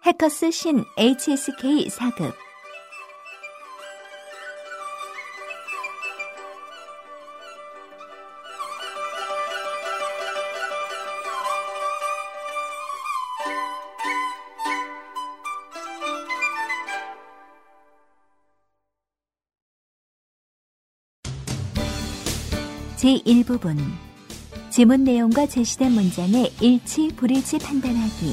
해커스 신 HSK 4급 제1부분 지문 내용과 제시된 문장의 일치, 불일치 판단하기.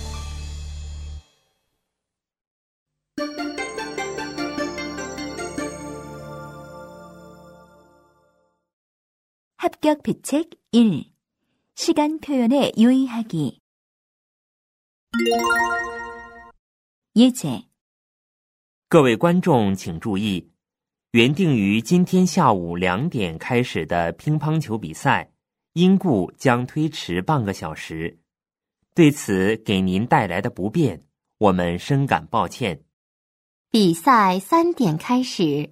합격 비책 1. 시간 표현에 유의하기. 예제 各位观众请注意，原定于今天下午2点开始的乒乓球比赛，因故将推迟半个小时。对此给您带来的不便，我们深感抱歉。 比赛3点开始。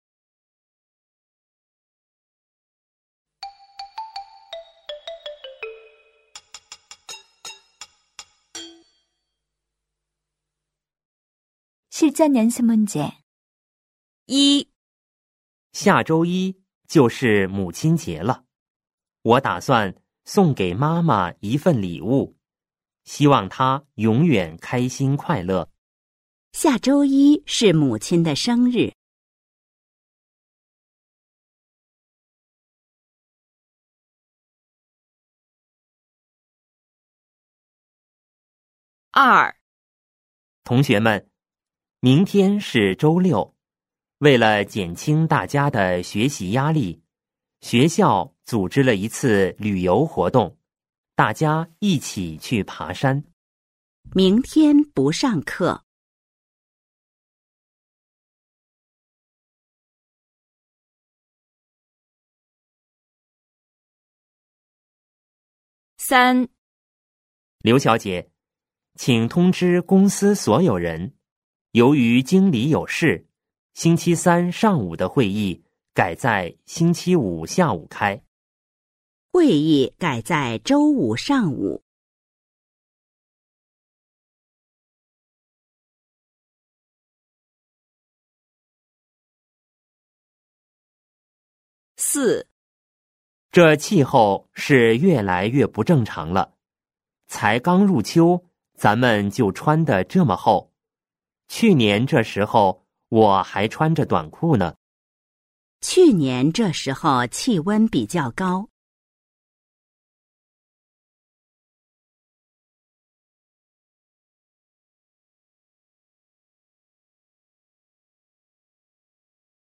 실전 연습 문제 1. 下周一就是母亲节了，我打算送给妈妈一份礼物，希望她永远开心快乐。 下周一是母亲的生日。2. 同学们，明天是周六，为了减轻大家的学习压力，学校组织了一次旅游活动，大家一起去爬山。 明天不上课。3. 刘小姐，请通知公司所有人，由于经理有事，星期三上午的会议改在星期五下午开。 会议改在周五上午。4. 这气候是越来越不正常了，才刚入秋，咱们就穿得这么厚。去年这时候我还穿着短裤呢。 去年这时候气温比较高。